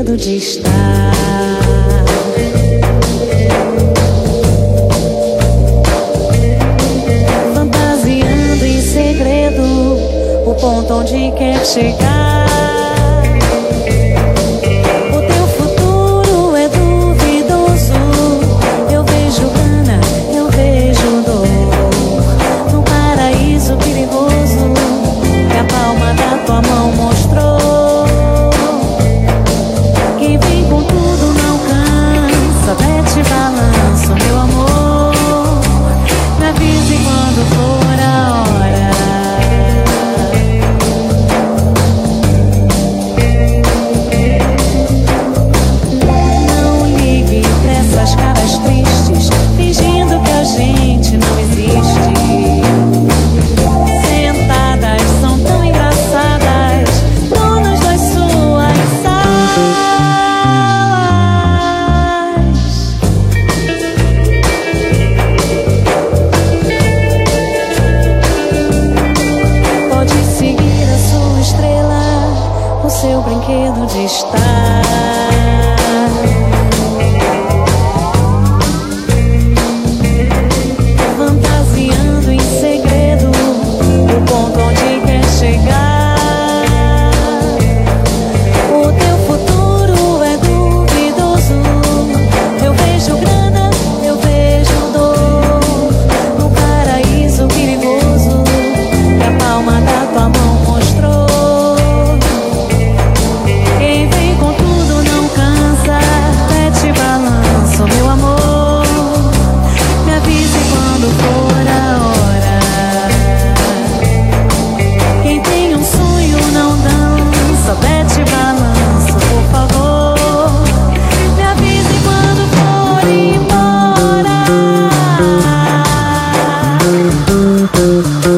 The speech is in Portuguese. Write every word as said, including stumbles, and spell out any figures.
brinquedo de estar. Fantasiando em segredo o ponto onde quer chegar. Seu brinquedo de estar. Fantasiando em segredo o ponto onde quer chegar. O teu futuro é duvidoso. Eu vejo grana, eu vejo dor no paraíso perigoso que a palma da tua mão mostrou. Thank you.